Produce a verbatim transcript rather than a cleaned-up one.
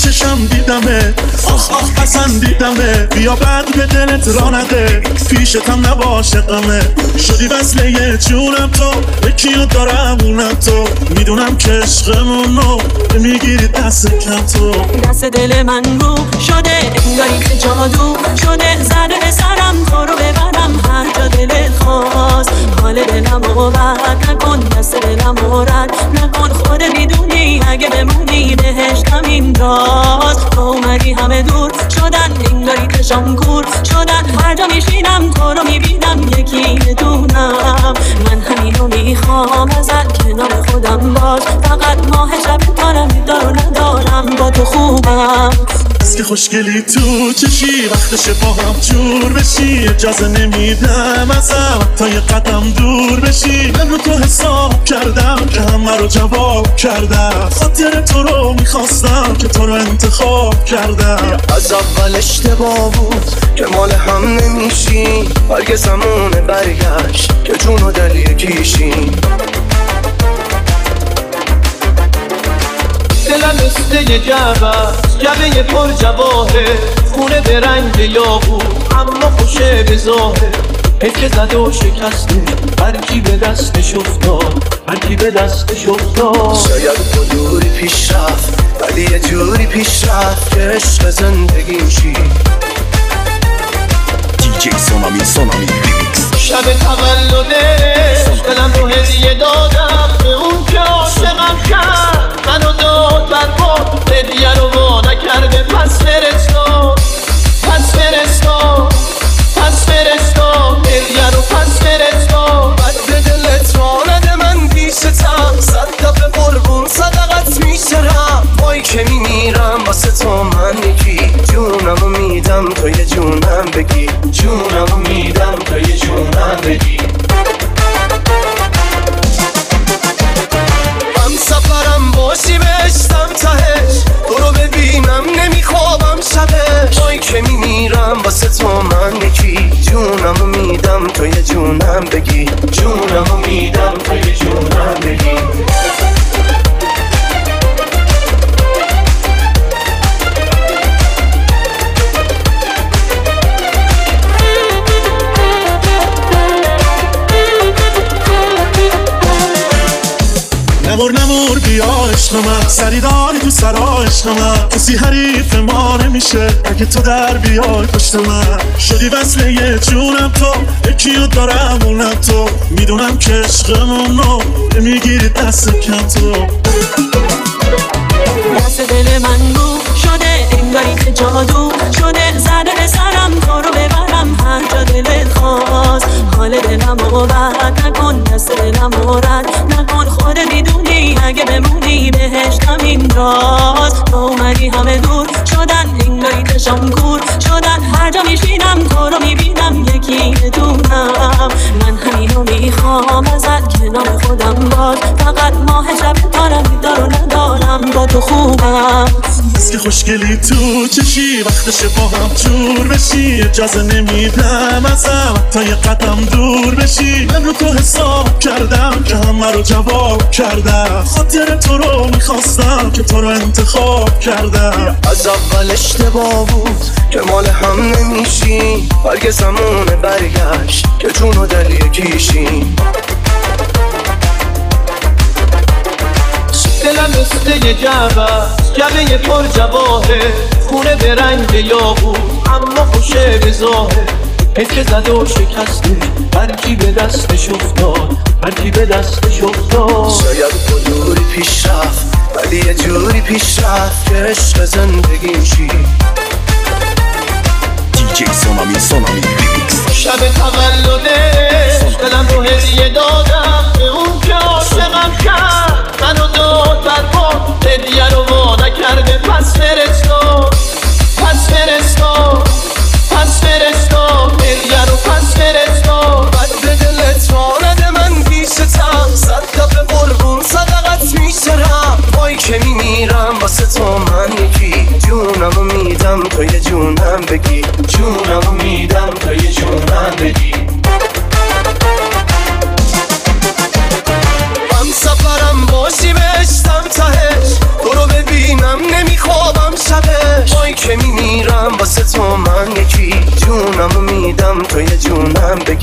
چشم دیدمه، آخ آخ پسندیدمه، بیا بعد به دلت را نده، پیشتم نباشه غمه، شدی وصله جونم تو، یکیو دارم اونم تو، میدونم که عشقمونو میگیری دست کم تو. دست دل من رو شده انگاری که جادو شده، زده به سرم تو رو ببرم هر جا دلت خواست، حال دلم رو بد نکن، دست دلم رو رد نکن، خودت میدونی اگه بمونی بهشتم اینجاست. تو اومدی همه دور شدن انگاری که شام کور شدن، هر جا میشینم تو رو میبینم یکی بدونم، من همینو میخوام ازت کنار خودم باش، فقط ماه شب دارم دار و ندارم با تو خوبم. از که خوشگلی تو چشی وقتشه با هم جور بشی، اجازه نمیدم ازم تا یه قدم دور بشی، من رو تو حساب کردم که همه رو جواب کردم، خاطر تو رو میخواستم که تو رو انتخاب کردم. از اول اشتباه بود که مال هم نمیشی، هرگز زمونه برگشت که جون و دل یکیشی. دلم مثل یه جعبه جعبه پر جواهر، خونه به رنگ یاقوت اما خوشه به ظاهر، حکه زده و شکسته هرکی به دستش افتاد، هرکی به دستش افتاد. شاید با دوری پیش رفت ولی یه جوری پیش رفت که عشق زندگیشی. دیجی سونامی سونامی ریمیکس. شب تولدش دلم رو هدیه دادم به اون که عاشقم کرد، منو داد برباد هدیه رو وا نکرده، پس فرستاد پس فرستاد پس فرستاد هدیه رو پس فرستاد. بد به دلت را نده من پیشتم، صد دفعه قربون صدقت میشرم، وای که میمیرم واسه تو من یکی، جونمو میدم تو یه جونم بگی، جونمو میدم تو یه جونم بگی. هم سفرم باشی بهشتم تهش، تو رو ببینم نمیخوابم شبش، وای که میمیرم واسه تو من یکی، جونمو میدم تو یه جونم بگی، جونمو میدم تو یه جونم بگی. نمور نمور بیا عشق من، سری داری تو سرا عشق من، کسی حریف ما نمیشه اگه تو در بیای پشت من، شدی وصله جونم تو، یکیو دارم اونم تو، میدونم که عشقمونو میگیری دست کم تو. دست دل من رو شده انگاری که جادو شده، زده به سرم تو رو ببرم هر جا دلت خواست، حال دلم رو بد نکن، دست دلم رو رد نکن، خودت میدونی اگه بمونی بهشتم اینجاست. تو اومدی همه دور شدن انگاری که شام کور شدن، هر جا میشینم تو رو میبینم یکی بدونم، من همینو میخوام ازت کنار خودم باش، فقط ماه شب دارم دار و ندارم با تو خوبم. از که خوشگلی تو چشی وقتشه با هم جور بشی، اجازه نمیدم ازم تا یه قدم دور بشی، من رو تو حساب کردم که همه رو جواب کردم، خاطر تو رو میخواستم که تو رو انتخاب کردم. از اول اشتباه بود که مال هم نمیشی، هرگز زمونه برگشت که جون و دل یکیشی. دلم مثل یه جعبه جعبه پر جواهر، خونه به رنگ یاقوت اما خوشه به ظاهر، حکه زده و شکسته هرکی به دستش افتاد، هرکی به دستش افتاد. شاید با دوری پیش رفت ولی یه جوری پیش رفت که عشق زندگیشی. دیجی سونامی سونامی ریمیکس. شب تولدش دلم رو هدیه دادم به اون که عاشقم کرد، منو داد برباد هدیه رو وا نکرده، پس فرستاد پس فرستاد پس فرستاد هدیه رو پس فرستاد. بد به دلت را نده من پیشتم، صد دفعه قربون صدقت میشرم، وای که میمیرم واسه تو من یکی، جونمو میدم تو یه جونم بگی، جونمو میدم تو یه جونم بگی. هم سفرم میدم توی جونم.